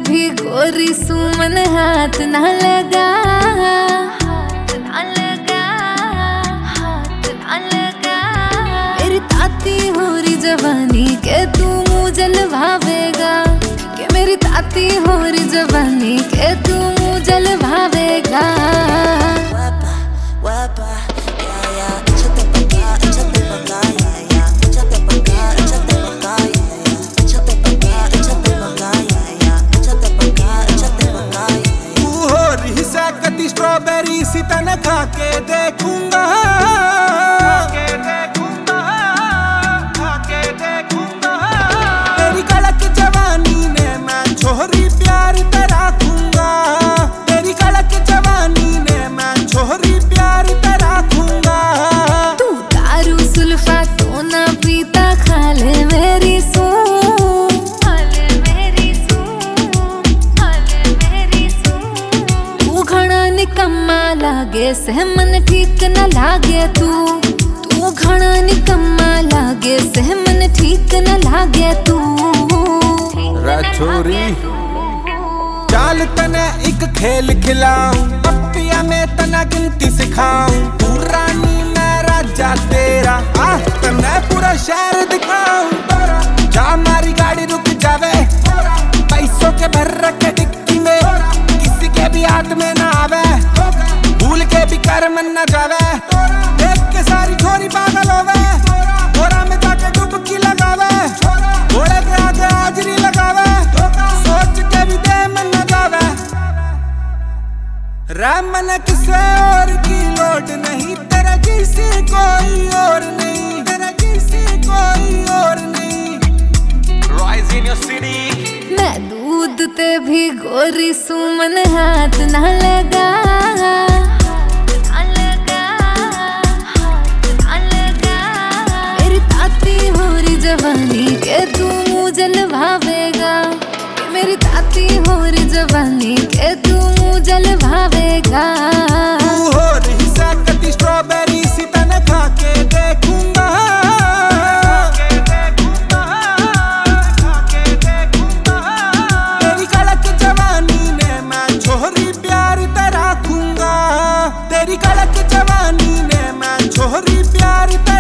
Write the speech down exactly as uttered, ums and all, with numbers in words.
भी गोरी सुमन हाथ ना लगा, हाथ ना लगा, हाथ ना लगा। मेरी ताती हो रही जवानी के तू मुँह जलवावेगा, के मेरी ताती हो रही जवानी के तू मुँह जलवावेगा। स्ट्रॉबेरी सी तने खा के देखूंगा, के देखूंगा, खा के देखूंगा। तेरी कड़क जवानी ने मैं छोरी प्यार तेरा खूंगा, तेरी कड़क जवानी ने मैं छोरी प्यार तेरा खूंगा। तू दारू सुल्फा तो ना पीता, खा ले मेरी सूं, खा ले मेरी सूं, खा ले मेरी सूं। तू घना निकम्मा लागे से मन ठीक न लागे, तू तू घना निकम्मा लागे से मन ठीक न लागे तू। छोरी चाल तने एक खेल खिलाऊं, पप्पिया में तना गिनती सिखाऊं। तू रानी मैं राजा तेरा, आ तने पूरा शहर दिखाऊं। जा मारी गाड़ी रुक जावे, पैसों के भर रखे डिक्की में, किसी के भी हाथ में ना आवे, भूल के भी कर मन न जावे। देख के सारी छोरी पागल होवे, घोड़ा में जाके डुबकी लगावे, घोड़े के आगे हाजरी लगावे, सोच के भी दे मन न जावे। रे मन किसे और की लोड नहीं, तेरा जैसे कोई और नहीं, तेरा जैसे कोई और नहीं। Rise in your city। मैं दूध ते भी गोरी सुमन हाथ ना लगा, हाथ ना लगा, हाथ ना लगा। मेरी ताती हो रही जवानी के तू मुँह जलवावेगा, के मेरी ताती हो रही जवानी के तू मुँह जलवावेगा। तू हो रही सकती स्ट्रॉबेरी सी तने खा के देखूंगा, के देखूंगा, खा के देखूंगा। तेरी कड़क जवानी ने मैं छोरी प्यार तेरा खूंगा, तेरी कड़क जवानी ने मैं छोरी प्यार तेरा